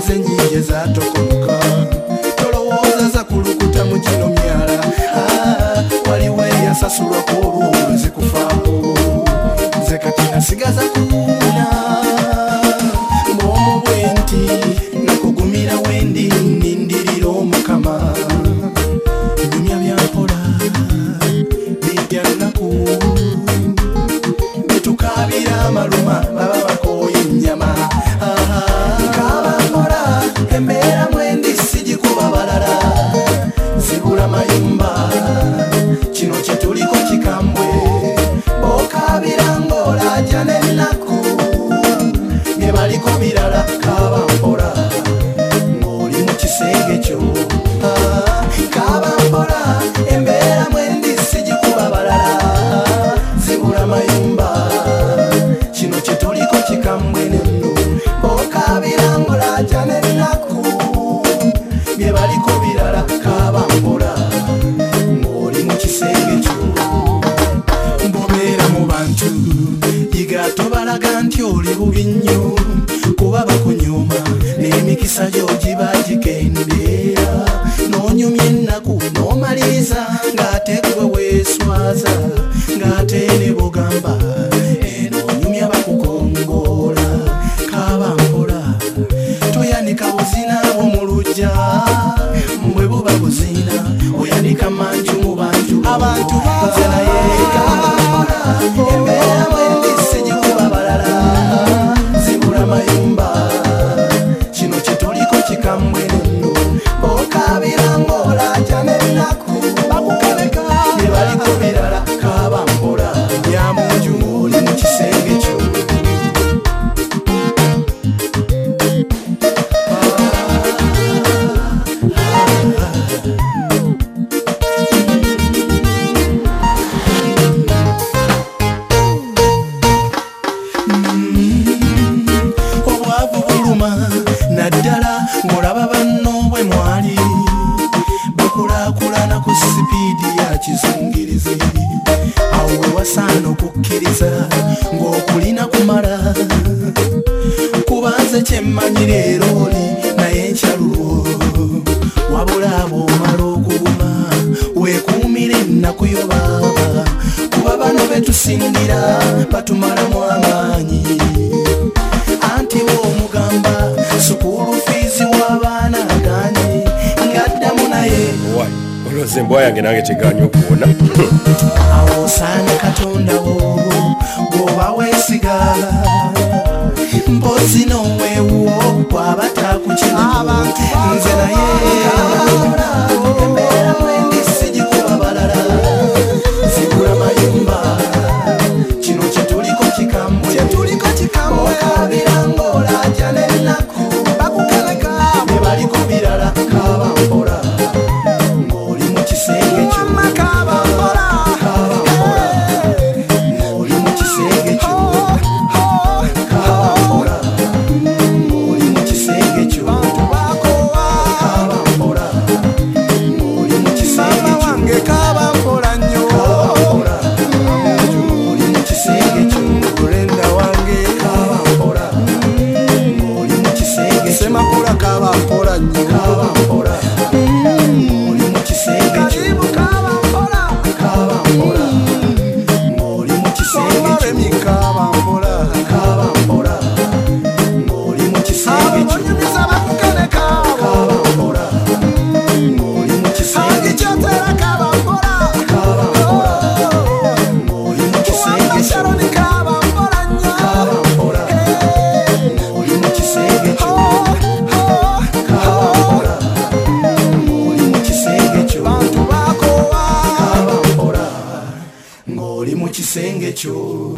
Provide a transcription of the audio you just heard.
ze nyingi ezatokonuka tolowooza za kulukuta mu gino myala waliwo eyasasulwako olw'olwo nzikufaamu nze kati nasigaza kuuna ng'omu bwenti nakugumira wendi nindirira omukama enyumya byampola bijja nnaku betukabira amaluma baba bakooye ennyama nkabampola embeera mwendi sigikuba balala zibula mayumba kino kyetuliko kikambwe okabira ng'olaja n'ennaku bye baliko birala kabampola ng'oli mu kisenge kyo kabampola embeera mwendi sigikuba balala zibula mayumba kino kyetuliko kikambwe nenno okabira ng'olaja n'ennaku bye baliko birala kabampola ng'oli mu kisenge kyo mbobeera mu bantu yiga tobalaga nti oli bubi nnyo kuba bakunyuma n'emikisa gyo giba gikendeera n'onyumya ennaku n'omaliriza ng'ate gwe weeswaza ng'ate ne bugamba n'onyumya bakukongoola kabampola toyanika buzina bwo mu luggya bwe buba buzina oyanika manju mu bantu abantu nze naye kabampola embeera mwendi sigikuba balala zibula mayumba kino kyetuliko kikambwe nenno okabira ng'olaja n'ennaku bakukaleka bye baliko birala kabampola byamunju ng'oli mu kisenge kyo obwavu buluma naddala ng'olaba banno bwe mwali bakulaakulana ku sipiidi ya kizungirizi awo we wasaana okukkiriza ng'okulina kumala kubanze kyemmanyi leero oli naye nkyalulwo wabula ab'omala okuguma weekuumire ennaku yo baaba kuba bano betusingira batumalamu amaanyi anti woomugamba sukuulu fiizi w'abaana agaanye ng'addamu naye olwozi embwa yange nange teganya okuwona awo osaana katonda wo gwoba weesiga mpozi n'oweewuwo bw'aba taakukina nze naye embeera mwendi sigikuba balala zibula mayumba kino kyetuliko kikambwe okabira ng'olaja n'ennaku bakukaleka bye baliko birala kabampola ng'oli mu kisenge kyo kabampola ng'oli mu kisenge kyo kabampola ng'oli mu kisenge kyo kabampola ng'oli mu kisenge kyo kabampola nnyo kabampola ng'oli mu kisenge kyo kulenda wange kabampola ng'oli mu kisenge kyo semakula kabampola nnyo kabampola ng'oli mu kisenge kyo kabampola kabampola ng'oli mu kisenge kyo kabampola kabampola ng'oli mu kisenge kyo onyumiza bakukaleka kabampola ng'oli mu kisenge kyo kabampola kabampola ng'oli mu kisenge kyo kabampola nnyo kabampola ng'oli mu kisenge kyo kabampola ng'oli mu kisenge kyo bantu bakoowa kabampola ng'oli mu kisenge kyo